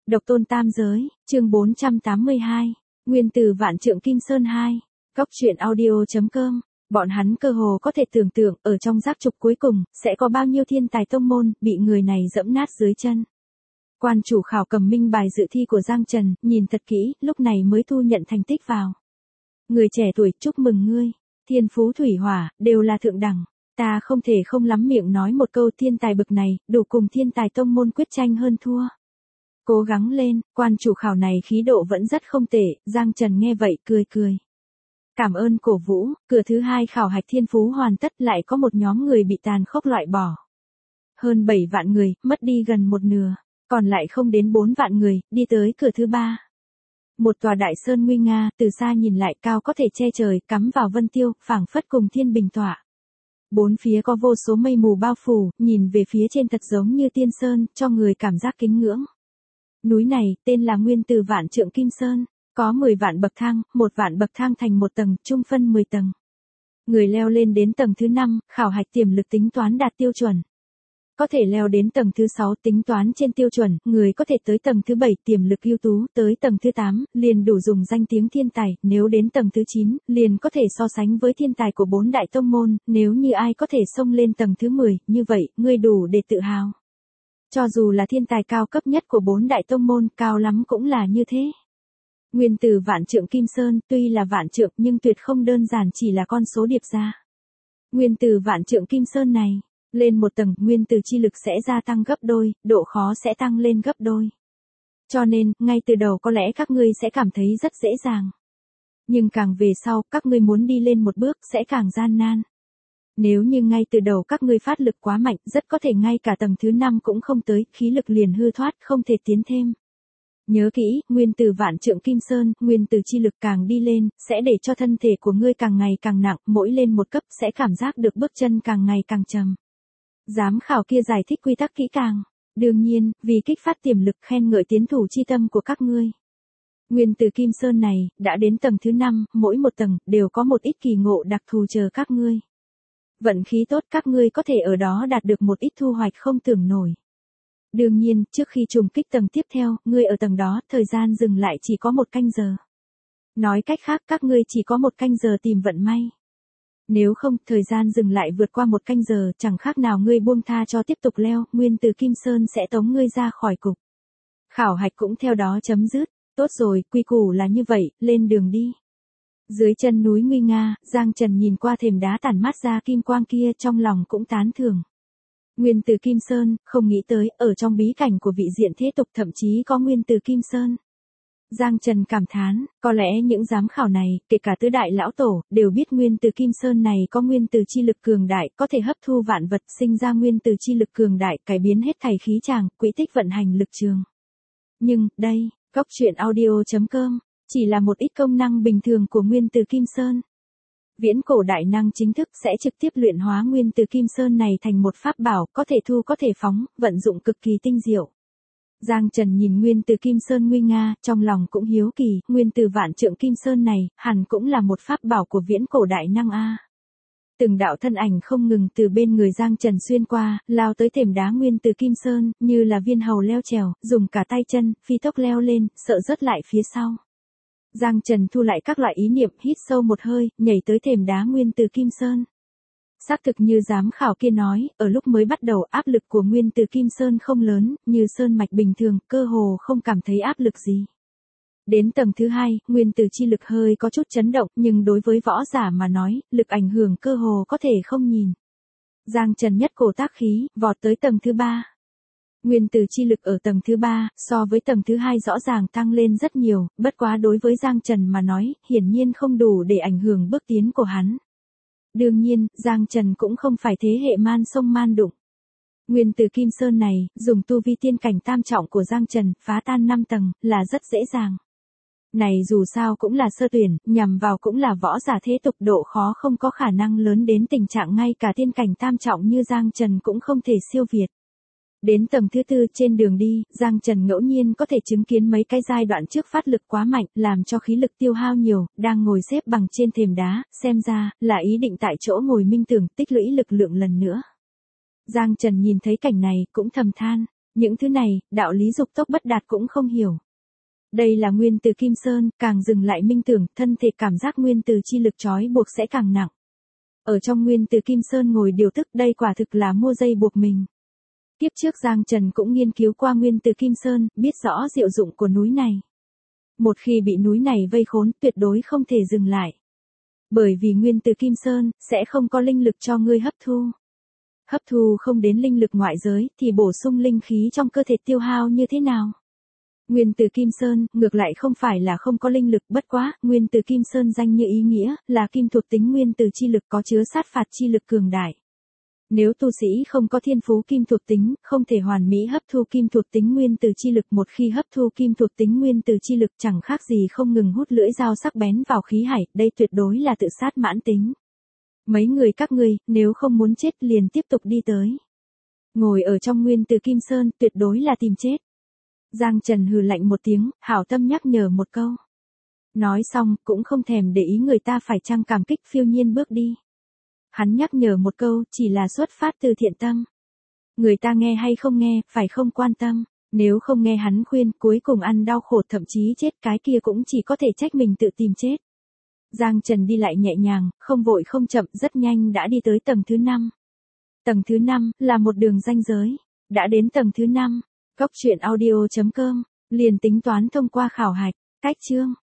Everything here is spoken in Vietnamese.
Độc tôn tam giới, chương 482, Nguyên từ Vạn Trượng Kim Sơn 2, Cóc truyện audio.com. Bọn hắn cơ hồ có thể tưởng tượng ở trong giác trục cuối cùng, sẽ có bao nhiêu thiên tài tông môn, bị người này dẫm nát dưới chân. Quan chủ khảo cầm minh bài dự thi của Giang Trần, nhìn thật kỹ, lúc này mới thu nhận thành tích vào. Người trẻ tuổi, chúc mừng ngươi, thiên phú thủy hỏa, đều là thượng đẳng. Ta không thể không lắm miệng nói một câu thiên tài bực này, đủ cùng thiên tài tông môn quyết tranh hơn thua. Cố gắng lên, quan chủ khảo này khí độ vẫn rất không tệ, Giang Trần nghe vậy cười cười. Cảm ơn cổ vũ, cửa thứ hai khảo hạch thiên phú hoàn tất, lại có một nhóm người bị tàn khốc loại bỏ. Hơn 7 vạn người, mất đi gần một nửa, còn lại không đến 4 vạn người, đi tới cửa thứ ba. Một tòa đại sơn nguy nga, từ xa nhìn lại cao có thể che trời, cắm vào vân tiêu, phảng phất cùng thiên bình tọa. Bốn phía có vô số mây mù bao phủ, nhìn về phía trên thật giống như tiên sơn, cho người cảm giác kính ngưỡng. Núi này, tên là Nguyên từ Vạn Trượng Kim Sơn, có 10 vạn bậc thang, 1 vạn bậc thang thành một tầng, trung phân 10 tầng. Người leo lên đến tầng thứ 5, khảo hạch tiềm lực tính toán đạt tiêu chuẩn. Có thể leo đến tầng thứ 6 tính toán trên tiêu chuẩn, người có thể tới tầng thứ 7 tiềm lực ưu tú, tới tầng thứ 8, liền đủ dùng danh tiếng thiên tài, nếu đến tầng thứ 9, liền có thể so sánh với thiên tài của 4 đại tông môn, nếu như ai có thể xông lên tầng thứ 10, như vậy, người đủ để tự hào. Cho dù là thiên tài cao cấp nhất của 4 đại tông môn, cao lắm cũng là như thế. Nguyên từ Vạn Trượng Kim Sơn, tuy là vạn trượng nhưng tuyệt không đơn giản chỉ là con số điệp ra. Nguyên từ Vạn Trượng Kim Sơn này, lên một tầng, nguyên từ chi lực sẽ gia tăng gấp đôi, độ khó sẽ tăng lên gấp đôi. Cho nên, ngay từ đầu có lẽ các ngươi sẽ cảm thấy rất dễ dàng. Nhưng càng về sau, các ngươi muốn đi lên một bước sẽ càng gian nan. Nếu như ngay từ đầu các ngươi phát lực quá mạnh, rất có thể ngay cả tầng thứ 5 cũng không tới, khí lực liền hư thoát, không thể tiến thêm. Nhớ kỹ, nguyên từ Vạn Trượng Kim Sơn, nguyên từ chi lực càng đi lên, sẽ để cho thân thể của ngươi càng ngày càng nặng, mỗi lên một cấp sẽ cảm giác được bước chân càng ngày càng trầm. Giám khảo kia giải thích quy tắc kỹ càng. Đương nhiên, vì kích phát tiềm lực khen ngợi tiến thủ chi tâm của các ngươi. Nguyên từ Kim Sơn này, đã đến tầng thứ 5, mỗi một tầng, đều có một ít kỳ ngộ đặc thù chờ các ngươi. Vận khí tốt các ngươi có thể ở đó đạt được một ít thu hoạch không tưởng nổi. Đương nhiên, trước khi trùng kích tầng tiếp theo, ngươi ở tầng đó, thời gian dừng lại chỉ có 1 canh giờ. Nói cách khác các ngươi chỉ có 1 canh giờ tìm vận may. Nếu không, thời gian dừng lại vượt qua 1 canh giờ, chẳng khác nào ngươi buông tha cho tiếp tục leo, Nguyên từ Kim Sơn sẽ tống ngươi ra khỏi cục. Khảo hạch cũng theo đó chấm dứt. Tốt rồi, quy củ là như vậy, lên đường đi. Dưới chân núi nguy nga, Giang Trần nhìn qua thềm đá tản mát ra kim quang kia, trong lòng cũng tán thưởng. Nguyên từ Kim Sơn, không nghĩ tới, ở trong bí cảnh của vị diện thế tục thậm chí có Nguyên từ Kim Sơn. Giang Trần cảm thán, có lẽ những giám khảo này, kể cả tứ đại lão tổ, đều biết Nguyên từ Kim Sơn này có nguyên từ chi lực cường đại, có thể hấp thu vạn vật, sinh ra nguyên từ chi lực cường đại, cải biến hết thảy khí tràng, quỹ tích vận hành lực trường. Nhưng, đây, Cóc truyện audio.com, chỉ là một ít công năng bình thường của Nguyên từ Kim Sơn. Viễn cổ đại năng chính thức sẽ trực tiếp luyện hóa Nguyên từ Kim Sơn này thành một pháp bảo, có thể thu có thể phóng, vận dụng cực kỳ tinh diệu. Giang Trần nhìn Nguyên từ Kim Sơn nguy nga, trong lòng cũng hiếu kỳ, Nguyên từ Vạn Trượng Kim Sơn này, hẳn cũng là một pháp bảo của viễn cổ đại năng a. Từng đạo thân ảnh không ngừng từ bên người Giang Trần xuyên qua, lao tới thềm đá Nguyên từ Kim Sơn, như là viên hầu leo trèo, dùng cả tay chân, phi tốc leo lên, sợ rớt lại phía sau. Giang Trần thu lại các loại ý niệm, hít sâu một hơi, nhảy tới thềm đá Nguyên từ Kim Sơn. Xác thực như giám khảo kia nói, ở lúc mới bắt đầu áp lực của Nguyên từ Kim Sơn không lớn, như sơn mạch bình thường, cơ hồ không cảm thấy áp lực gì. Đến tầng thứ 2, nguyên từ chi lực hơi có chút chấn động, nhưng đối với võ giả mà nói, lực ảnh hưởng cơ hồ có thể không nhìn. Giang Trần nhất cổ tác khí, vọt tới tầng thứ 3. Nguyên từ chi lực ở tầng thứ 3, so với tầng thứ 2 rõ ràng tăng lên rất nhiều, bất quá đối với Giang Trần mà nói, hiển nhiên không đủ để ảnh hưởng bước tiến của hắn. Đương nhiên, Giang Trần cũng không phải thế hệ man sông man đụng. Nguyên từ Kim Sơn này, dùng tu vi tiên cảnh tam trọng của Giang Trần, phá tan 5 tầng, là rất dễ dàng. Này dù sao cũng là sơ tuyển, nhằm vào cũng là võ giả thế tục, độ khó không có khả năng lớn đến tình trạng ngay cả tiên cảnh tam trọng như Giang Trần cũng không thể siêu việt. Đến tầng thứ 4 trên đường đi, Giang Trần ngẫu nhiên có thể chứng kiến mấy cái giai đoạn trước phát lực quá mạnh, làm cho khí lực tiêu hao nhiều, đang ngồi xếp bằng trên thềm đá, xem ra, là ý định tại chỗ ngồi minh tưởng tích lũy lực lượng lần nữa. Giang Trần nhìn thấy cảnh này, cũng thầm than, Những thứ này, đạo lý dục tốc bất đạt cũng không hiểu. Đây là nguyên từ Kim Sơn, càng dừng lại minh tưởng, thân thể cảm giác nguyên từ chi lực trói buộc sẽ càng nặng. Ở trong nguyên từ Kim Sơn ngồi điều tức, đây quả thực là mua dây buộc mình. Kiếp trước Giang Trần cũng nghiên cứu qua nguyên từ Kim Sơn, biết rõ diệu dụng của núi này. Một khi bị núi này vây khốn, tuyệt đối không thể dừng lại. Bởi vì nguyên từ Kim Sơn, sẽ không có linh lực cho ngươi hấp thu. Hấp thu không đến linh lực ngoại giới, thì bổ sung linh khí trong cơ thể tiêu hao như thế nào? Nguyên từ Kim Sơn, ngược lại không phải là không có linh lực, bất quá, nguyên từ Kim Sơn danh như ý nghĩa, là kim thuộc tính nguyên từ chi lực có chứa sát phạt chi lực cường đại. Nếu tu sĩ không có thiên phú kim thuộc tính, không thể hoàn mỹ hấp thu kim thuộc tính nguyên từ chi lực, một khi hấp thu kim thuộc tính nguyên từ chi lực chẳng khác gì không ngừng hút lưỡi dao sắc bén vào khí hải, đây tuyệt đối là tự sát mãn tính. Mấy người các ngươi, nếu không muốn chết liền tiếp tục đi tới. Ngồi ở trong nguyên từ Kim Sơn, tuyệt đối là tìm chết. Giang Trần hừ lạnh một tiếng, hảo tâm nhắc nhở một câu. Nói xong, cũng không thèm để ý người ta phải chăng cảm kích, phiêu nhiên bước đi. Hắn nhắc nhở một câu, chỉ là xuất phát từ thiện tâm. Người ta nghe hay không nghe, phải không quan tâm. Nếu không nghe hắn khuyên, cuối cùng ăn đau khổ thậm chí chết, cái kia cũng chỉ có thể trách mình tự tìm chết. Giang Trần đi lại nhẹ nhàng, không vội không chậm, rất nhanh đã đi tới tầng thứ 5. Tầng thứ 5 là một đường ranh giới. Đã đến tầng thứ 5, Cốc truyện audio.com, liền tính toán thông qua khảo hạch, cách chương.